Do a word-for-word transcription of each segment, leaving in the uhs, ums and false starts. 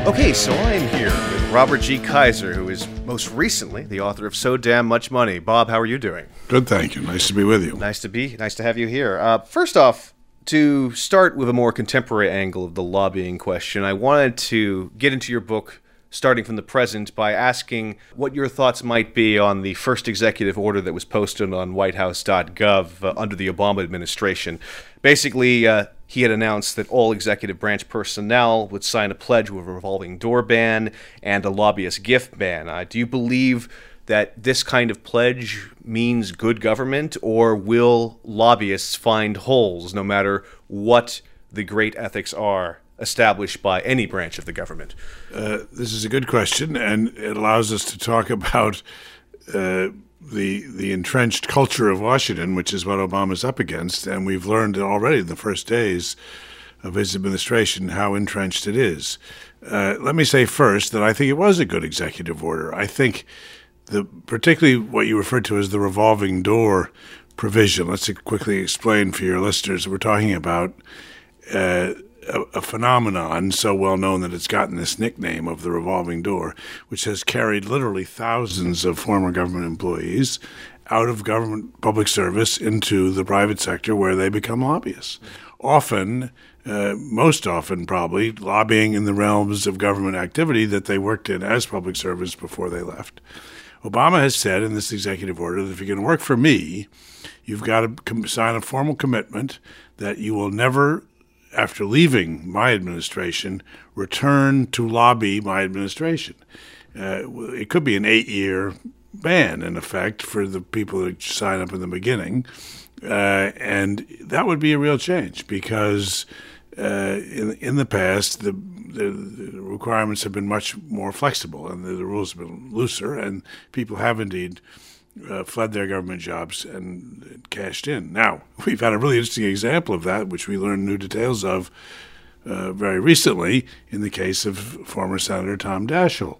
Okay, so I'm here with Robert G. Kaiser, who is most recently the author of So Damn Much Money. Bob, how are you doing? Good, thank you. Nice to be with you. Nice to be. Nice to have you here. Uh, first off, to start with a more contemporary angle of the lobbying question, I wanted to get into your book starting from the present by asking what your thoughts might be on the first executive order that was posted on white house dot gov uh, under the Obama administration. Basically, uh, he had announced that all executive branch personnel would sign a pledge with a revolving door ban and a lobbyist gift ban. Uh, do you believe that this kind of pledge means good government, or will lobbyists find holes no matter what the great ethics are established by any branch of the government? Uh, this is a good question, and it allows us to talk about uh, the the entrenched culture of Washington, which is what Obama's up against, and we've learned already in the first days of his administration how entrenched it is. Uh, let me say first that I think it was a good executive order. I think the particularly what you referred to as the revolving door provision. Let's quickly explain for your listeners. We're talking about uh, a, a phenomenon so well known that it's gotten this nickname of the revolving door, which has carried literally thousands of former government employees out of government public service into the private sector where they become lobbyists. Often, uh, most often probably, lobbying in the realms of government activity that they worked in as public servants before they left. Obama has said in this executive order that if you're going to work for me, you've got to com- sign a formal commitment that you will never, after leaving my administration, return to lobby my administration. Uh, it could be an eight-year ban, in effect, for the people that sign up in the beginning. Uh, and that would be a real change because uh, in, in the past, the The, the requirements have been much more flexible and the, the rules have been looser, and people have indeed uh, fled their government jobs and, and cashed in. Now, we've had a really interesting example of that, which we learned new details of uh, very recently in the case of former Senator Tom Daschle,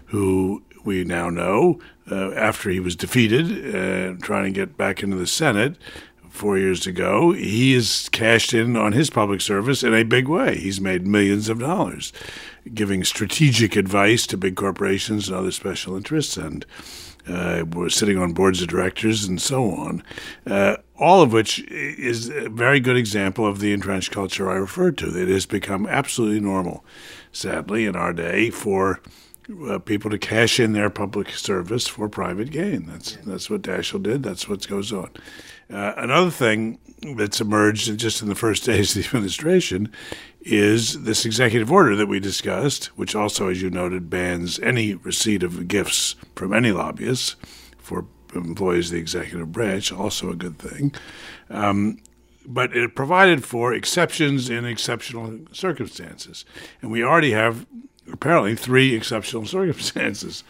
who we now know, uh, after he was defeated uh, trying to get back into the Senate four years ago, he has cashed in on his public service in a big way. He's made millions of dollars giving strategic advice to big corporations and other special interests, and uh, we're sitting on boards of directors and so on, uh, all of which is a very good example of the entrenched culture I referred to. It has become absolutely normal, sadly, in our day for Uh, people to cash in their public service for private gain. That's that's what Daschle did. That's what goes on. Uh, another thing that's emerged just in the first days of the administration is this executive order that we discussed, which also, as you noted, bans any receipt of gifts from any lobbyists for employees of the executive branch, also a good thing. Um, but it provided for exceptions in exceptional circumstances. And we already have apparently three exceptional circumstances.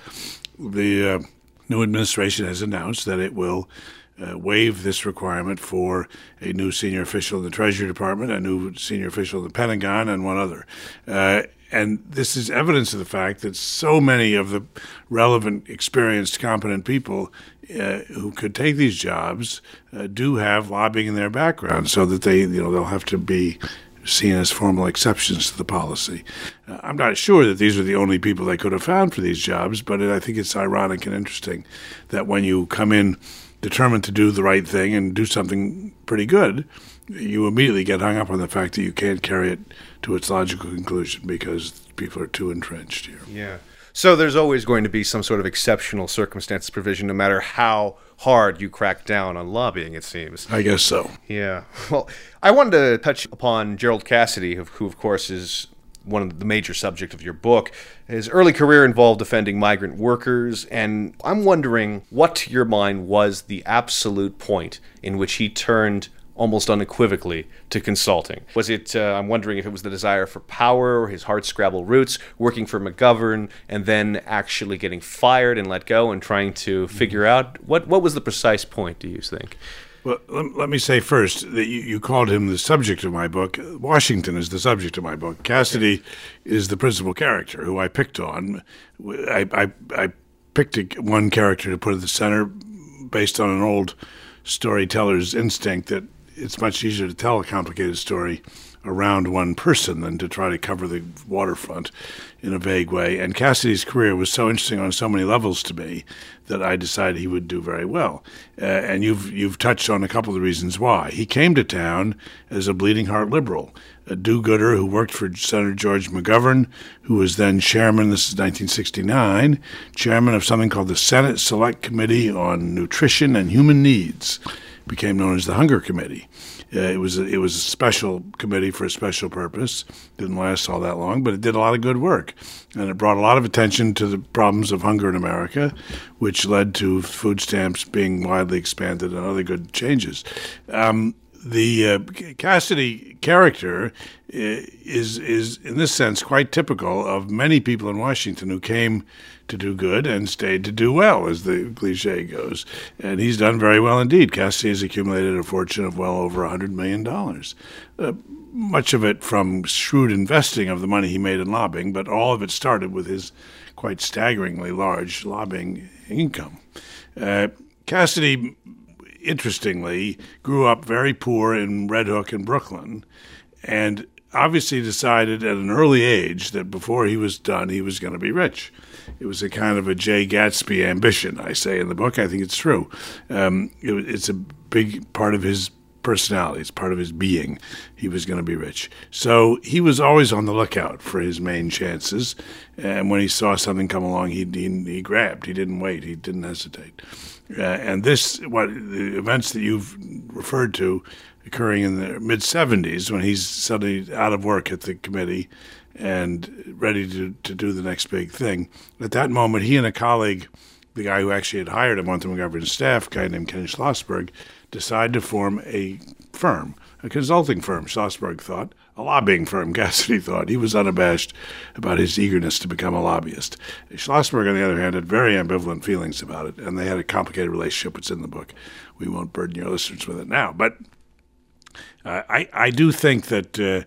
The uh, new administration has announced that it will uh, waive this requirement for a new senior official in the Treasury Department, a new senior official in the Pentagon, and one other. Uh, and this is evidence of the fact that so many of the relevant, experienced, competent people uh, who could take these jobs uh, do have lobbying in their background, so that they, you know, they'll have to be seen as formal exceptions to the policy. Uh, I'm not sure that these are the only people they could have found for these jobs, but I think it's ironic and interesting that when you come in determined to do the right thing and do something pretty good, you immediately get hung up on the fact that you can't carry it to its logical conclusion because people are too entrenched here. Yeah. So there's always going to be some sort of exceptional circumstances provision, no matter how hard you crack down on lobbying, it seems. I guess so. Yeah. Well, I wanted to touch upon Gerald Cassidy, who, who of course, is one of the major subject of your book. His early career involved defending migrant workers, and I'm wondering what, to your mind, was the absolute point in which he turned almost unequivocally to consulting. Was it, uh, I'm wondering if it was the desire for power, or his hard-scrabble roots, working for McGovern, and then actually getting fired and let go and trying to figure out, what, what was the precise point, do you think? Well, let, let me say first that you, you called him the subject of my book. Washington is the subject of my book. Cassidy is the principal character who I picked on. I, I, I picked a, one character to put at the center based on an old storyteller's instinct that it's much easier to tell a complicated story around one person than to try to cover the waterfront in a vague way. And Cassidy's career was so interesting on so many levels to me that I decided he would do very well. Uh, and you've you've touched on a couple of the reasons why. He came to town as a bleeding heart liberal, a do-gooder who worked for Senator George McGovern, who was then chairman, this is nineteen sixty-nine, chairman of something called the Senate Select Committee on Nutrition and Human Needs, became known as the Hunger Committee. Uh, it was a, it was a special committee for a special purpose. Didn't last all that long, but it did a lot of good work, and it brought a lot of attention to the problems of hunger in America, which led to food stamps being widely expanded and other good changes. Um, the uh, Cassidy character is is in this sense quite typical of many people in Washington who came to do good and stayed to do well, as the cliche goes. And he's done very well indeed. Cassidy has accumulated a fortune of well over one hundred million dollars, uh, much of it from shrewd investing of the money he made in lobbying, but all of it started with his quite staggeringly large lobbying income. Uh, Cassidy, interestingly, grew up very poor in Red Hook in Brooklyn, and obviously decided at an early age that before he was done, he was going to be rich. It was a kind of a Jay Gatsby ambition, I say in the book. I think it's true. Um, it, it's a big part of his personality. It's part of his being. He was going to be rich. So he was always on the lookout for his main chances. And when he saw something come along, he he, he grabbed. He didn't wait. He didn't hesitate. Uh, and this, what the events that you've referred to, occurring in the mid seventies, when he's suddenly out of work at the committee and ready to, to do the next big thing. At that moment, he and a colleague, the guy who actually had hired him onto McGovern's staff, a guy named Ken Schlossberg, decided to form a firm, a consulting firm, Schlossberg thought, a lobbying firm, Cassidy thought. He was unabashed about his eagerness to become a lobbyist. Schlossberg, on the other hand, had very ambivalent feelings about it, and they had a complicated relationship. It's in the book. We won't burden your listeners with it now. But uh, I, I do think that uh,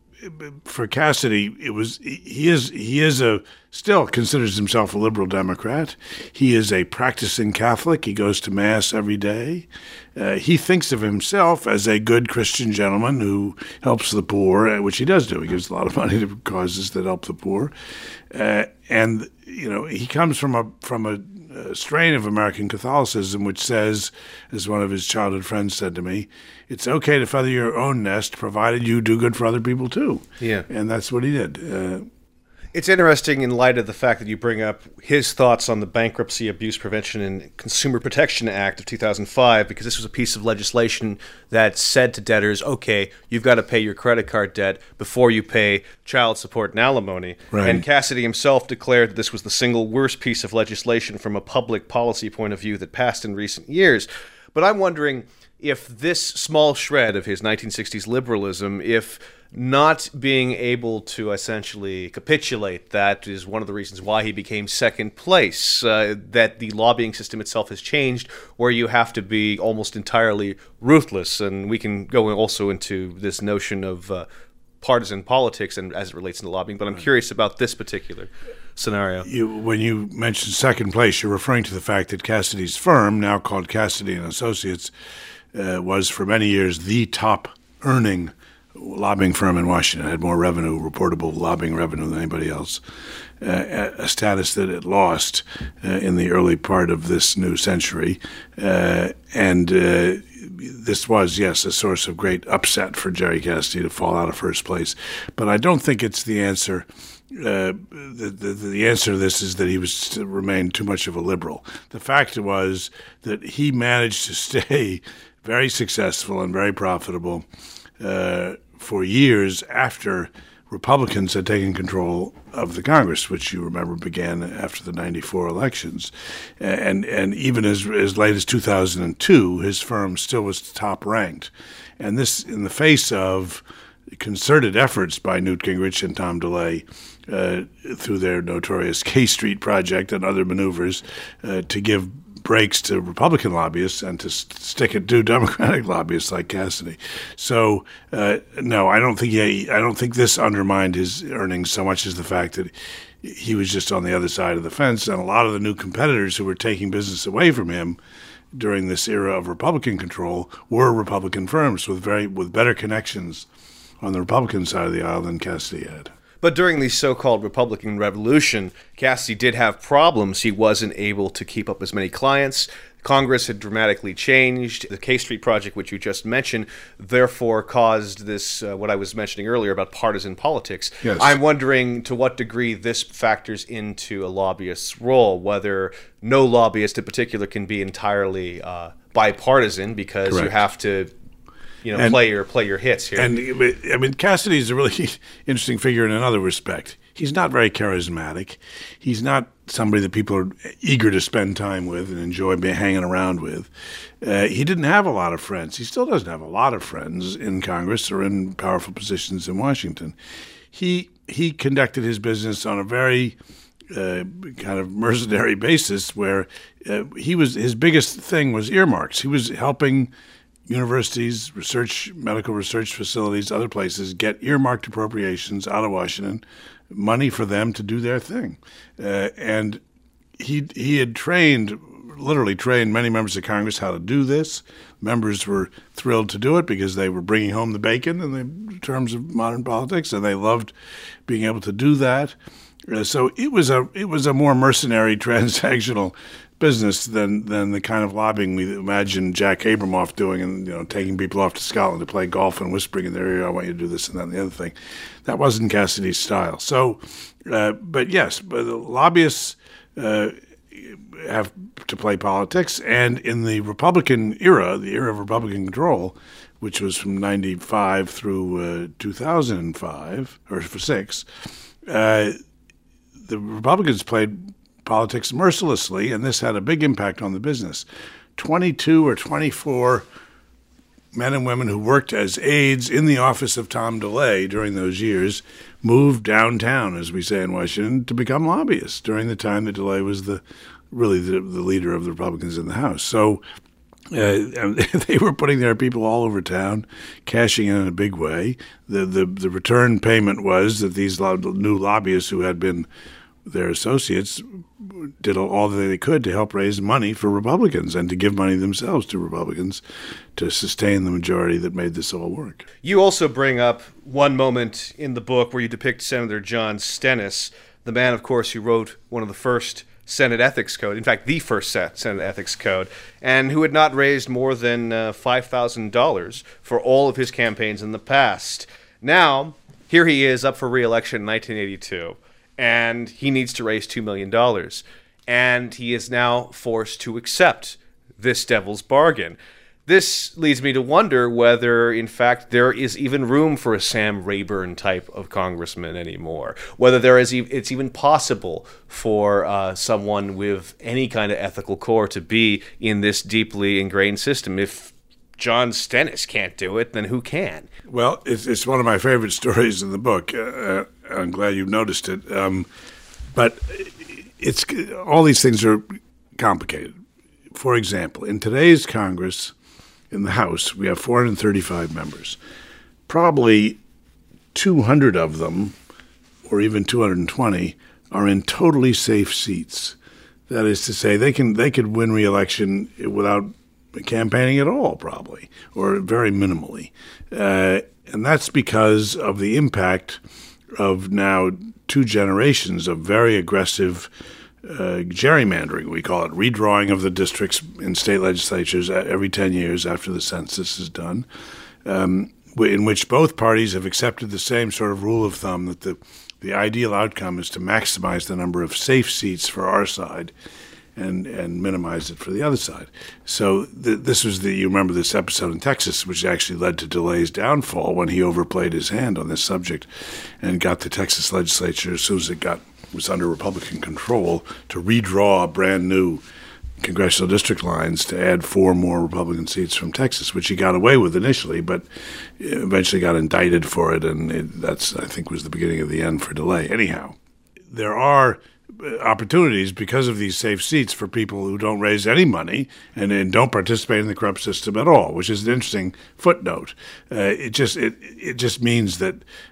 for Cassidy, it was he is he is a still considers himself a liberal Democrat. He is a practicing Catholic. He goes to Mass every day. Uh, he thinks of himself as a good Christian gentleman who helps the poor, which he does do. He gives a lot of money to causes that help the poor, uh, and you know he comes from a from a, a strain of American Catholicism which says, as one of his childhood friends said to me, it's okay to feather your own nest, provided you do good for other people too. Yeah. And that's what he did. Uh, It's interesting in light of the fact that you bring up his thoughts on the Bankruptcy Abuse Prevention and Consumer Protection Act of two thousand five, because this was a piece of legislation that said to debtors, okay, you've got to pay your credit card debt before you pay child support and alimony. Right. And Cassidy himself declared that this was the single worst piece of legislation from a public policy point of view that passed in recent years. But I'm wondering if this small shred of his nineteen sixties liberalism, if not being able to essentially capitulate that is one of the reasons why he became second place, uh, that the lobbying system itself has changed, where you have to be almost entirely ruthless. And we can go also into this notion of uh, partisan politics and as it relates to lobbying, but I'm curious about this particular scenario. You, when you mentioned second place, you're referring to the fact that Cassidy's firm, now called Cassidy and Associates, uh, was for many years the top earning lobbying firm in Washington. It had more revenue, reportable lobbying revenue than anybody else, uh, a status that it lost uh, in the early part of this new century. Uh, and uh, this was, yes, a source of great upset for Jerry Cassidy to fall out of first place. But I don't think it's the answer. Uh, the, the, the answer to this is that he was to remain too much of a liberal. The fact was that he managed to stay very successful and very profitable uh, for years after Republicans had taken control of the Congress, which you remember began after the ninety-four elections. And and even as as late as two thousand two, his firm still was top ranked. And this in the face of concerted efforts by Newt Gingrich and Tom DeLay uh, through their notorious K Street project and other maneuvers uh, to give breaks to Republican lobbyists and to st- stick it to Democratic lobbyists like Cassidy. So uh, no, I don't think he, I don't think this undermined his earnings so much as the fact that he was just on the other side of the fence, and a lot of the new competitors who were taking business away from him during this era of Republican control were Republican firms with very with better connections on the Republican side of the aisle than Cassidy had. But during the so-called Republican Revolution, Cassidy did have problems. He wasn't able to keep up as many clients. Congress had dramatically changed. The K Street Project, which you just mentioned, therefore caused this, uh, what I was mentioning earlier about partisan politics. Yes. I'm wondering to what degree this factors into a lobbyist's role, whether no lobbyist in particular can be entirely uh, bipartisan, because Correct. you have to you know, and, play your play your hits here. And I mean, Cassidy's a really interesting figure in another respect. He's not very charismatic. He's not somebody that people are eager to spend time with and enjoy being hanging around with. Uh, he didn't have a lot of friends. He still doesn't have a lot of friends in Congress or in powerful positions in Washington. He he conducted his business on a very uh, kind of mercenary basis, where uh, he was his biggest thing was earmarks. He was helping universities, research, medical research facilities, other places get earmarked appropriations out of Washington, money for them to do their thing. Uh, and he he had trained, literally trained many members of Congress how to do this. Members were thrilled to do it because they were bringing home the bacon in the terms of modern politics, and they loved being able to do that. Uh, so it was a it was a more mercenary, transactional business than than the kind of lobbying we imagine Jack Abramoff doing, and you know, taking people off to Scotland to play golf and whispering in their ear, "I want you to do this and that and the other thing." That wasn't Cassidy's style. So, uh, but yes, but the lobbyists uh, have to play politics, and in the Republican era, the era of Republican control, which was from ninety-five through uh, two thousand five or for six, uh, the Republicans played politics mercilessly, and this had a big impact on the business. twenty-two or twenty-four men and women who worked as aides in the office of Tom DeLay during those years moved downtown, as we say in Washington, to become lobbyists during the time that DeLay was the really the, the leader of the Republicans in the House. So uh, they were putting their people all over town, cashing in in a big way. The, the, the return payment was that these lo- new lobbyists who had been their associates did all that they could to help raise money for Republicans and to give money themselves to Republicans to sustain the majority that made this all work. You also bring up one moment in the book where you depict Senator John Stennis, the man, of course, who wrote one of the first Senate Ethics Code, in fact, the first Senate Ethics Code, and who had not raised more than uh, five thousand dollars for all of his campaigns in the past. Now, here he is up for re-election in nineteen eighty-two. And he needs to raise two million dollars. And he is now forced to accept this devil's bargain. This leads me to wonder whether, in fact, there is even room for a Sam Rayburn type of congressman anymore. Whether there is, e- it's even possible for uh, someone with any kind of ethical core to be in this deeply ingrained system. If John Stennis can't do it, then who can? Well, it's, it's one of my favorite stories in the book. Uh, I'm glad you've noticed it. Um, but it's all these things are complicated. For example, in today's Congress, in the House, we have four hundred thirty-five members. Probably two hundred of them, or even two hundred twenty, are in totally safe seats. That is to say, they can they could win re-election without campaigning at all, probably, or very minimally. Uh, and that's because of the impact of now two generations of very aggressive uh, gerrymandering, we call it, redrawing of the districts in state legislatures every ten years after the census is done, um, in which both parties have accepted the same sort of rule of thumb that the, the ideal outcome is to maximize the number of safe seats for our side and and minimize it for the other side. So th- this was the, you remember this episode in Texas, which actually led to DeLay's downfall when he overplayed his hand on this subject and got the Texas legislature, as soon as it got was under Republican control, to redraw brand new congressional district lines to add four more Republican seats from Texas, which he got away with initially, but eventually got indicted for it, and it, that's, I think, was the beginning of the end for DeLay. Anyhow, there are opportunities because of these safe seats for people who don't raise any money and, and don't participate in the corrupt system at all, which is an interesting footnote. Uh, it just it it just means that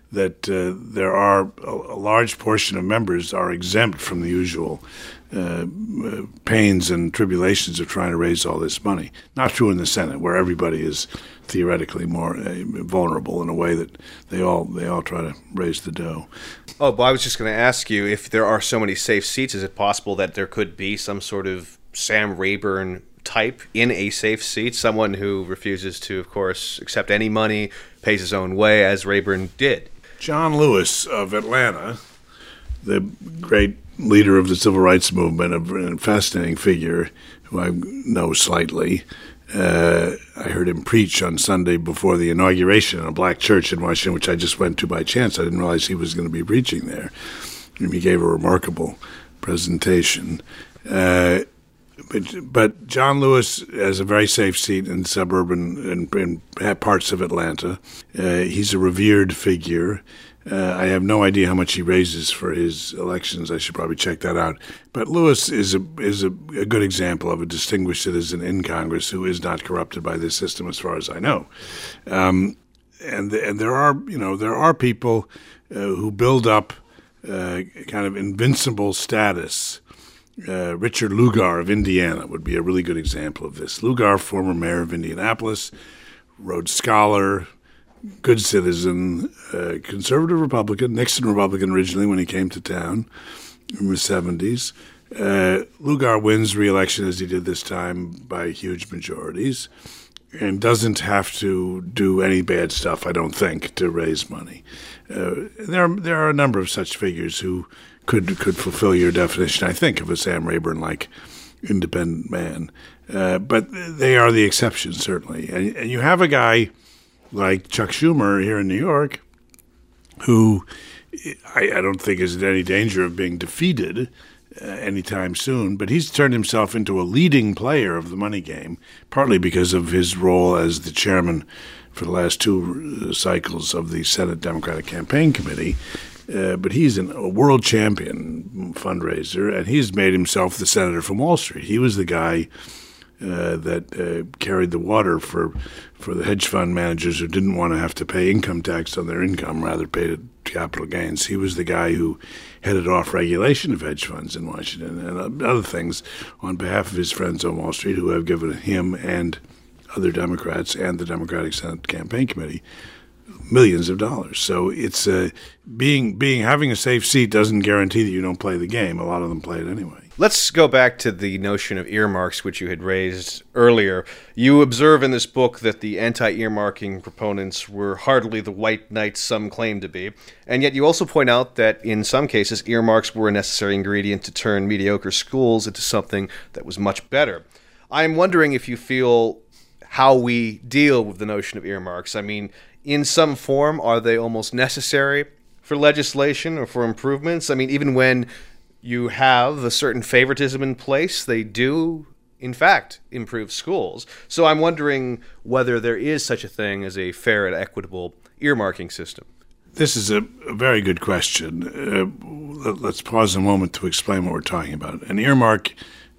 that uh, there are a, a large portion of members are exempt from the usual uh, pains and tribulations of trying to raise all this money. Not true in the Senate, where everybody is theoretically more uh, vulnerable in a way that they all they all try to raise the dough. Oh, but I was just going to ask you, if there are so many safe seats, is it possible that there could be some sort of Sam Rayburn type in a safe seat, someone who refuses to, of course, accept any money, pays his own way, as Rayburn did? John Lewis of Atlanta, the great leader of the civil rights movement, a fascinating figure who I know slightly. Uh, I heard him preach on Sunday before the inauguration in a black church in Washington, which I just went to by chance. I didn't realize he was going to be preaching there. And he gave a remarkable presentation. Uh, but, but John Lewis has a very safe seat in suburban in, in parts of Atlanta. Uh, he's a revered figure. Uh, I have no idea how much he raises for his elections. I should probably check that out. But Lewis is a is a, a good example of a distinguished citizen in Congress who is not corrupted by this system, as far as I know. Um, and and there are you know there are people uh, who build up uh, kind of invincible status. Uh, Richard Lugar of Indiana would be a really good example of this. Lugar, former mayor of Indianapolis, Rhodes Scholar, good citizen, uh, conservative Republican, Nixon Republican originally when he came to town in the seventies. Uh, Lugar wins re-election, as he did this time, by huge majorities, and doesn't have to do any bad stuff, I don't think, to raise money. Uh, there, are, there are a number of such figures who could could fulfill your definition, I think, of a Sam Rayburn-like independent man. Uh, but they are the exceptions, certainly. And, and you have a guy like Chuck Schumer here in New York, who I, I don't think is in any danger of being defeated uh, anytime soon, but he's turned himself into a leading player of the money game, partly because of his role as the chairman for the last two cycles of the Senate Democratic Campaign Committee. Uh, but he's an, a world champion fundraiser, and he's made himself the senator from Wall Street. He was the guy Uh, that uh, carried the water for for the hedge fund managers who didn't want to have to pay income tax on their income, rather paid it capital gains. He was the guy who headed off regulation of hedge funds in Washington and other things on behalf of his friends on Wall Street, who have given him and other Democrats and the Democratic Senate Campaign Committee millions of dollars. So it's uh, being being having a safe seat doesn't guarantee that you don't play the game. A lot of them play it anyway. Let's go back to the notion of earmarks, which you had raised earlier. You observe in this book that the anti-earmarking proponents were hardly the white knights some claim to be, and yet you also point out that in some cases earmarks were a necessary ingredient to turn mediocre schools into something that was much better. I'm wondering if you feel how we deal with the notion of earmarks. I mean, in some form, are they almost necessary for legislation or for improvements? I mean, even when you have a certain favoritism in place, they do, in fact, improve schools. So I'm wondering whether there is such a thing as a fair and equitable earmarking system. This is a, a very good question. Uh, let, let's pause a moment to explain what we're talking about. An earmark,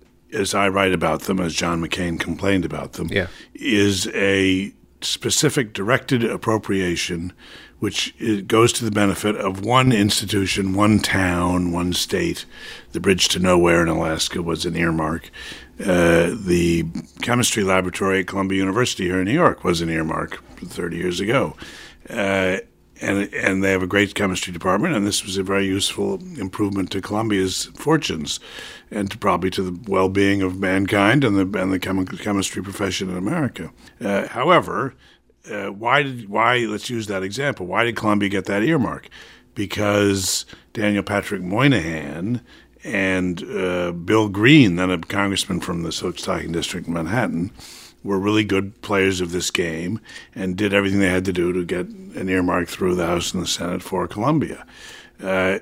as I write about them, as John McCain complained about them, yeah. is a specific directed appropriation which goes to the benefit of one institution, one town, one state. The Bridge to Nowhere in Alaska was an earmark. Uh, the chemistry laboratory at Columbia University here in New York was an earmark thirty years ago. Uh, and and they have a great chemistry department, and this was a very useful improvement to Columbia's fortunes and to probably to the well-being of mankind and the and the chemi- chemistry profession in America. Uh, however, Uh, why did why? Let's use that example. Why did Columbia get that earmark? Because Daniel Patrick Moynihan and uh, Bill Green, then a congressman from the Soapstocking District in Manhattan, were really good players of this game and did everything they had to do to get an earmark through the House and the Senate for Columbia. Uh,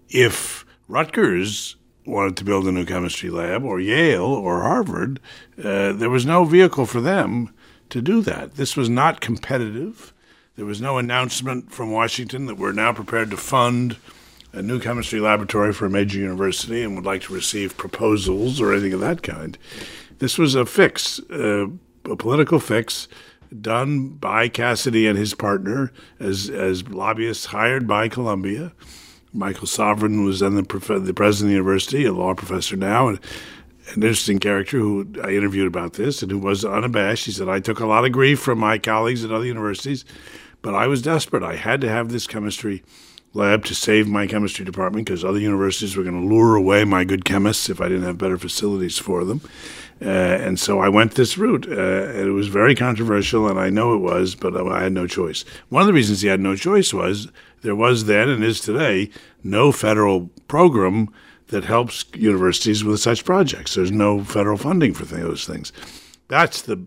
if Rutgers wanted to build a new chemistry lab, or Yale or Harvard, uh, there was no vehicle for them to do that. This was not competitive. There was no announcement from Washington that we're now prepared to fund a new chemistry laboratory for a major university and would like to receive proposals or anything of that kind. This was a fix, uh, a political fix done by Cassidy and his partner as as lobbyists hired by Columbia. Michael Sovereign was then the, prof- the president of the university, a law professor now, and an interesting character who I interviewed about this and who was unabashed. He said, I took a lot of grief from my colleagues at other universities, but I was desperate. I had to have this chemistry lab to save my chemistry department because other universities were going to lure away my good chemists if I didn't have better facilities for them. Uh, and so I went this route. Uh, and it was very controversial, and I know it was, but I had no choice. One of the reasons he had no choice was there was then and is today no federal program that helps universities with such projects. There's no federal funding for those things. That's the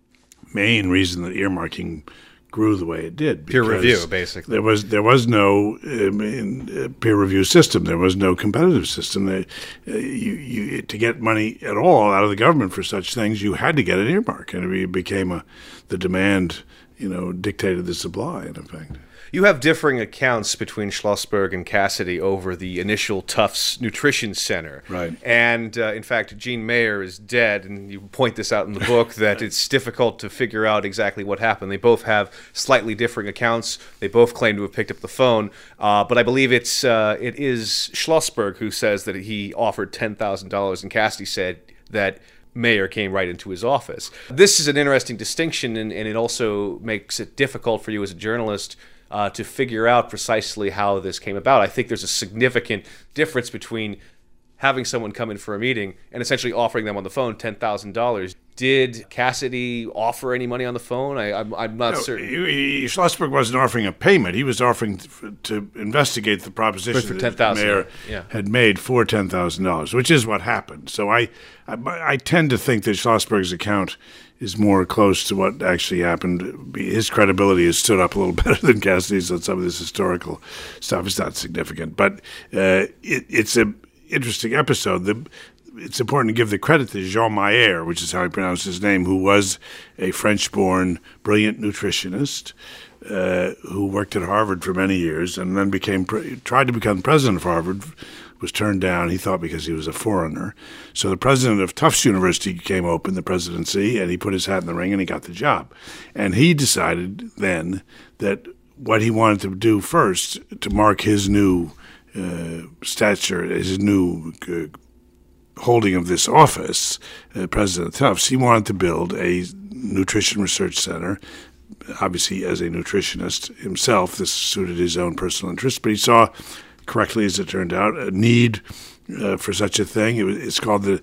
main reason that earmarking grew the way it did. Peer review, basically. There was there was no I mean, peer review system. There was no competitive system. There, uh, you, you, to get money at all out of the government for such things, you had to get an earmark, and it became a the demand. You know, dictated the supply, in effect. You have differing accounts between Schlossberg and Cassidy over the initial Tufts Nutrition Center. Right. And, uh, in fact, Gene Mayer is dead, and you point this out in the book, that it's difficult to figure out exactly what happened. They both have slightly differing accounts. They both claim to have picked up the phone. Uh, but I believe it's uh, it is Schlossberg who says that he offered ten thousand dollars, and Cassidy said that Mayer came right into his office. This is an interesting distinction, and, and it also makes it difficult for you as a journalist uh, to figure out precisely how this came about. I think there's a significant difference between having someone come in for a meeting and essentially offering them on the phone ten thousand dollars. Did Cassidy offer any money on the phone? I, I'm, I'm not no, certain. He, he, Schlossberg wasn't offering a payment. He was offering to, to investigate the proposition for that ten, Mayer yeah. had made for ten thousand dollars, which is what happened. So I, I, I tend to think that Schlossberg's account is more close to what actually happened. His credibility has stood up a little better than Cassidy's on some of this historical stuff. It's not significant, but uh, it, it's a interesting episode. The, it's important to give the credit to Jean Mayer, which is how he pronounced his name, who was a French-born, brilliant nutritionist uh, who worked at Harvard for many years and then became tried to become president of Harvard, was turned down, he thought, because he was a foreigner. So the president of Tufts University came open, the presidency, and he put his hat in the ring and he got the job. And he decided then that what he wanted to do first to mark his new uh, stature, his new uh, holding of this office, uh, President of Tufts, he wanted to build a nutrition research center. Obviously, as a nutritionist himself, this suited his own personal interests, but he saw, correctly as it turned out, a need uh, for such a thing. It was, it's called the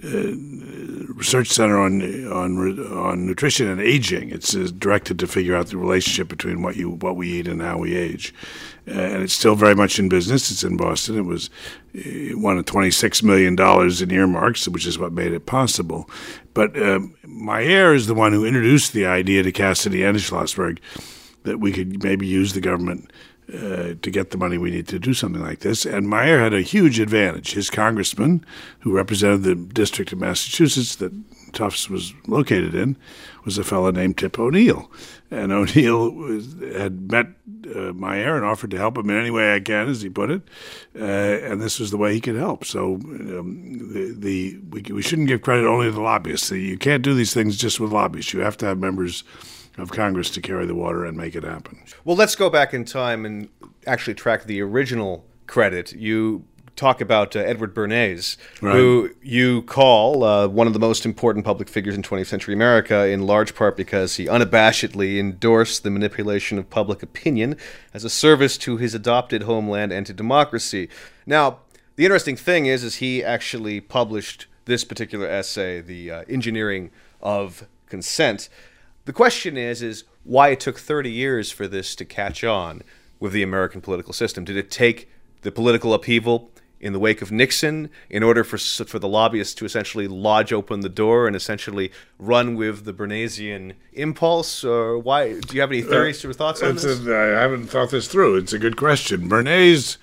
uh, Research Center on on on Nutrition and Aging. It's uh, directed to figure out the relationship between what you what we eat and how we age. Uh, and it's still very much in business. It's in Boston. It was uh, one of twenty-six million dollars in earmarks, which is what made it possible. But um, Mayer is the one who introduced the idea to Cassidy and to Schlossberg that we could maybe use the government Uh, to get the money we need to do something like this. And Mayer had a huge advantage. His congressman, who represented the district of Massachusetts that Tufts was located in, was a fellow named Tip O'Neill. And O'Neill was, had met uh, Mayer and offered to help him in any way I can, as he put it. Uh, and this was the way he could help. So um, the, the we, we shouldn't give credit only to the lobbyists. You can't do these things just with lobbyists. You have to have members of Congress to carry the water and make it happen. Well, let's go back in time and actually track the original credit. You talk about uh, Edward Bernays, right, who you call uh, one of the most important public figures in twentieth century America, in large part because he unabashedly endorsed the manipulation of public opinion as a service to his adopted homeland and to democracy. Now, the interesting thing is, is he actually published this particular essay, The uh, Engineering of Consent. The question is, is why it took thirty years for this to catch on with the American political system. Did it take the political upheaval in the wake of Nixon in order for for the lobbyists to essentially lodge open the door and essentially run with the Bernaysian impulse? Or why? Do you have any theories uh, or thoughts on this? A, I haven't thought this through. It's a good question. Bernays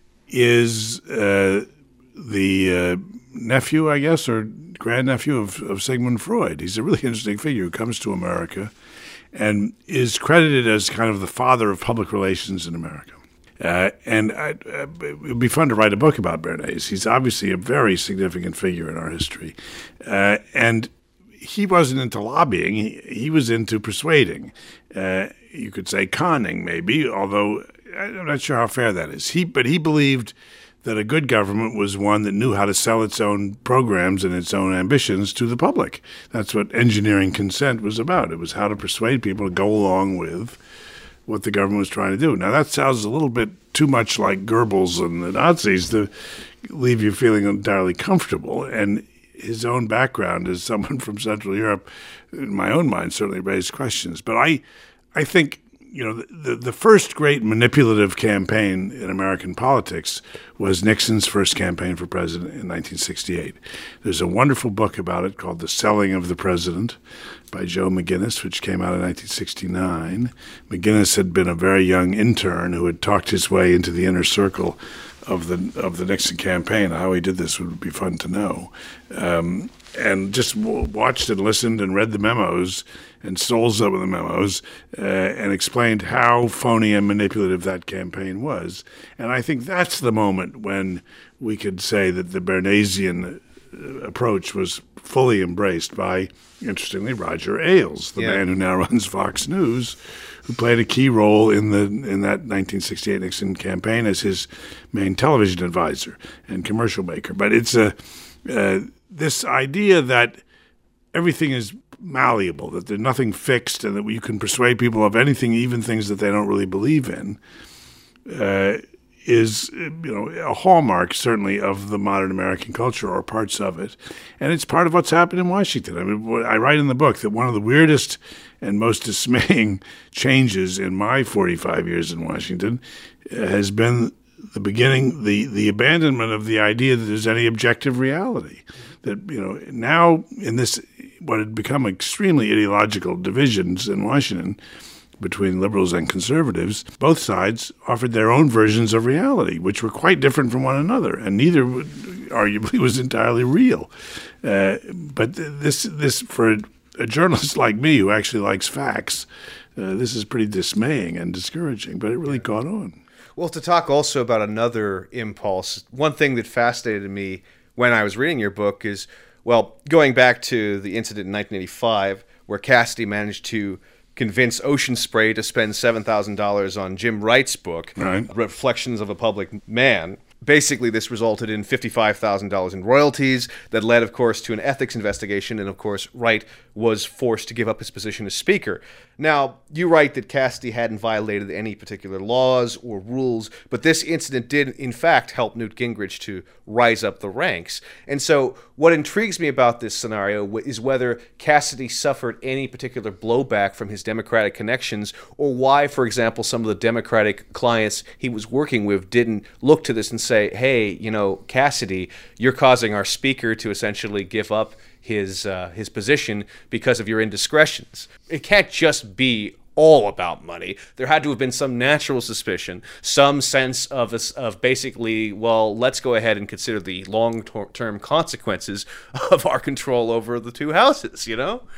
is uh, the uh, nephew, I guess, or grandnephew of, of Sigmund Freud. He's a really interesting figure who comes to America and is credited as kind of the father of public relations in America. Uh, and I, uh, it would be fun to write a book about Bernays. He's obviously a very significant figure in our history. Uh, and he wasn't into lobbying. He, he was into persuading. Uh, you could say conning, maybe, although I'm not sure how fair that is. He, but he believed that a good government was one that knew how to sell its own programs and its own ambitions to the public. That's what engineering consent was about. It was how to persuade people to go along with what the government was trying to do. Now, that sounds a little bit too much like Goebbels and the Nazis to leave you feeling entirely comfortable. And his own background as someone from Central Europe, in my own mind, certainly raised questions. But I, I think, you know, the, the first great manipulative campaign in American politics was Nixon's first campaign for president in nineteen sixty-eight. There's a wonderful book about it called The Selling of the President by Joe McGinnis, which came out in nineteen sixty-nine. McGinnis had been a very young intern who had talked his way into the inner circle of the of the Nixon campaign. How he did this would be fun to know. Um, and just w- watched and listened and read the memos and stole some of the memos uh, and explained how phony and manipulative that campaign was. And I think that's the moment when we could say that the Bernaysian approach was fully embraced by, interestingly, Roger Ailes, the yeah. man who now runs Fox News, who played a key role in the in that nineteen sixty-eight Nixon campaign as his main television advisor and commercial maker. But it's a uh, this idea that everything is malleable, that there's nothing fixed, and that you can persuade people of anything, even things that they don't really believe in, uh, is, you know, a hallmark, certainly, of the modern American culture, or parts of it. And it's part of what's happened in Washington. I mean, I write in the book that one of the weirdest and most dismaying changes in my forty-five years in Washington has been the beginning, the, the abandonment of the idea that there's any objective reality. That, you know, now in this, what had become extremely ideological divisions in Washington between liberals and conservatives, both sides offered their own versions of reality, which were quite different from one another, and neither would, arguably was entirely real. Uh, but this, this for a, a journalist like me who actually likes facts, uh, this is pretty dismaying and discouraging, but it really caught on. Well, to talk also about another impulse, one thing that fascinated me when I was reading your book is, well, going back to the incident in nineteen eighty-five, where Cassidy managed to convince Ocean Spray to spend seven thousand dollars on Jim Wright's book, right. Reflections of a Public Man. Basically, this resulted in fifty-five thousand dollars in royalties that led, of course, to an ethics investigation, and, of course, Wright was forced to give up his position as Speaker. Now, you write that Cassidy hadn't violated any particular laws or rules, but this incident did, in fact, help Newt Gingrich to rise up the ranks. And so what intrigues me about this scenario is whether Cassidy suffered any particular blowback from his Democratic connections, or why, for example, some of the Democratic clients he was working with didn't look to this and say, hey, you know, Cassidy, you're causing our Speaker to essentially give up his uh, his position because of your indiscretions. It can't just be all about money. There had to have been some natural suspicion, some sense of a, of basically, well, let's go ahead and consider the long-term consequences of our control over the two houses, you know?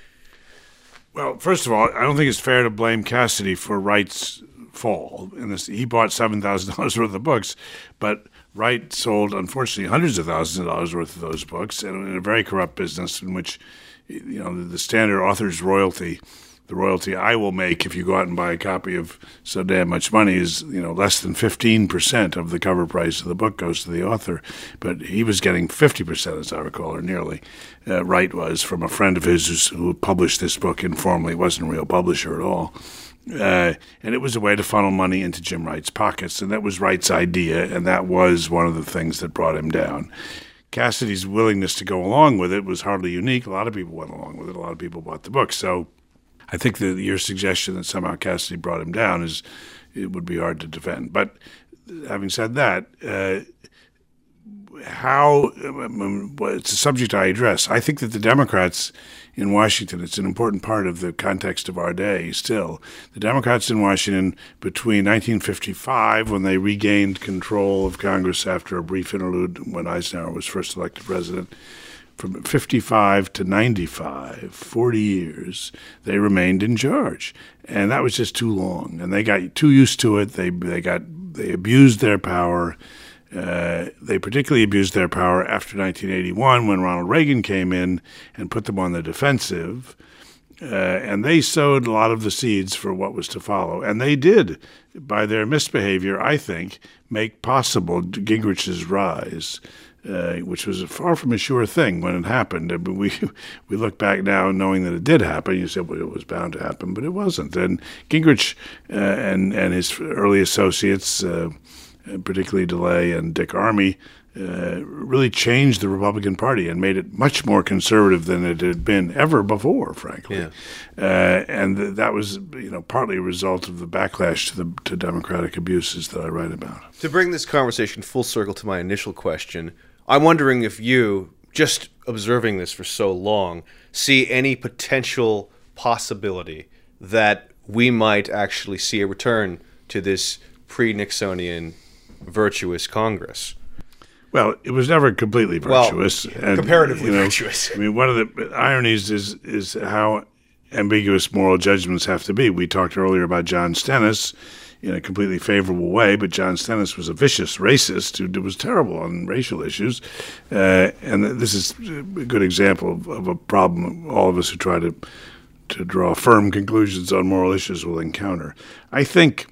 Well, first of all, I don't think it's fair to blame Cassidy for Wright's fall. In this, he bought seven thousand dollars worth of books, but Wright sold, unfortunately, hundreds of thousands of dollars worth of those books, and in a very corrupt business in which, you know, the standard author's royalty, the royalty I will make if you go out and buy a copy of So Damn Much Money is, you know, less than fifteen percent of the cover price of the book goes to the author. But he was getting fifty percent, as I recall, or nearly. Uh, Wright was, from a friend of his who published this book informally, wasn't a real publisher at all. Uh, and it was a way to funnel money into Jim Wright's pockets, and that was Wright's idea, and that was one of the things that brought him down. Cassidy's willingness to go along with it was hardly unique. A lot of people went along with it. A lot of people bought the book. So I think that your suggestion that somehow Cassidy brought him down is, it would be hard to defend. But having said that, uh, how um, it's a subject I address. I think that the Democrats in Washington, it's an important part of the context of our day still. The Democrats in Washington between nineteen fifty-five, when they regained control of Congress after a brief interlude when Eisenhower was first elected president, from fifty-five to ninety-five, forty years, they remained in charge. And that was just too long. And they got too used to it. They they got they abused their power. Uh, they particularly abused their power after nineteen eighty-one when Ronald Reagan came in and put them on the defensive. Uh, and they sowed a lot of the seeds for what was to follow. And they did, by their misbehavior, I think, make possible Gingrich's rise, uh, which was far from a sure thing when it happened. I mean, we we look back now knowing that it did happen. You said, well, it was bound to happen, but it wasn't. And Gingrich uh, and, and his early associates, uh, particularly DeLay and Dick Armey, Uh, really changed the Republican Party and made it much more conservative than it had been ever before, frankly. Yeah. Uh, and th- that was, you know, partly a result of the backlash to the to Democratic abuses that I write about. To bring this conversation full circle to my initial question, I'm wondering if you, just observing this for so long, see any potential possibility that we might actually see a return to this pre-Nixonian virtuous Congress. Well, it was never completely virtuous. Well, and, comparatively you know, virtuous. I mean, one of the ironies is is how ambiguous moral judgments have to be. We talked earlier about John Stennis in a completely favorable way, but John Stennis was a vicious racist who was terrible on racial issues. Uh, and this is a good example of, of a problem all of us who try to, to draw firm conclusions on moral issues will encounter. I think...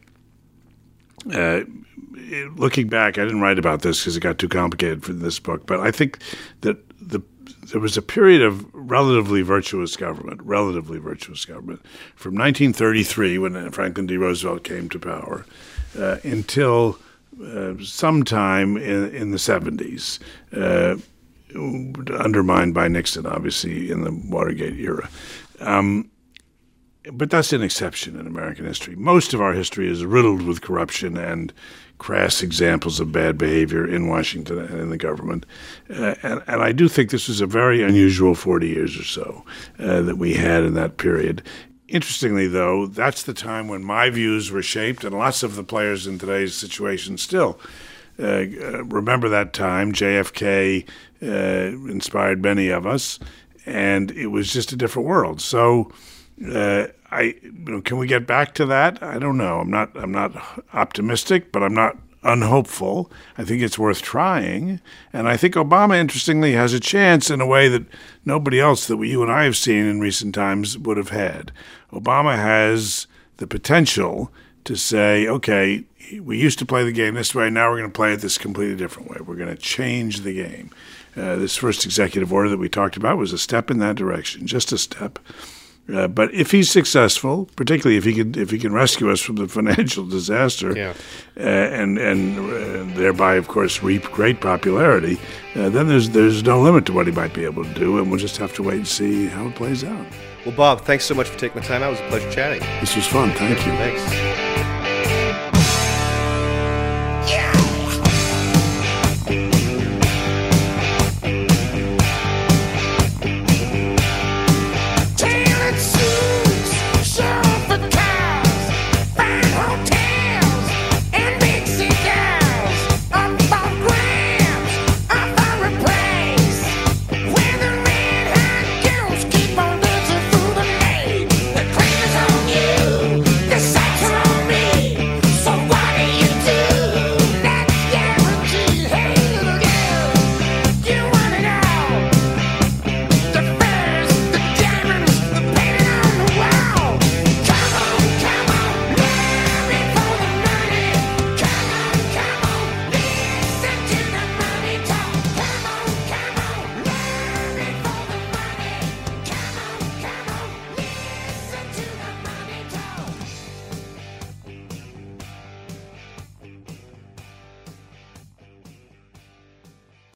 Uh, Looking back, I didn't write about this because it got too complicated for this book, but I think that the there was a period of relatively virtuous government, relatively virtuous government, from nineteen thirty-three, when Franklin D. Roosevelt came to power, uh, until uh, sometime in, in the seventies, uh, undermined by Nixon, obviously, in the Watergate era. Um, But that's an exception in American history. Most of our history is riddled with corruption and crass examples of bad behavior in Washington and in the government. Uh, and, and I do think this was a very unusual forty years or so uh, that we had in that period. Interestingly, though, that's the time when my views were shaped, and lots of the players in today's situation still uh, uh, remember that time. J F K uh, inspired many of us, and it was just a different world. So... Uh, I you know, can we get back to that? I don't know. I'm not. I'm not optimistic, but I'm not unhopeful. I think it's worth trying, and I think Obama, interestingly, has a chance in a way that nobody else that you and I have seen in recent times would have had. Obama has the potential to say, "Okay, we used to play the game this way. Now we're going to play it this completely different way. We're going to change the game." Uh, this first executive order that we talked about was a step in that direction, just a step. Uh, but if he's successful, particularly if he can if he can rescue us from the financial disaster, yeah. uh, and and uh, thereby, of course, reap great popularity, uh, then there's there's no limit to what he might be able to do, and we'll just have to wait and see how it plays out. Well, Bob, thanks so much for taking the time out. It was a pleasure chatting. This was fun. Thank you. Thanks.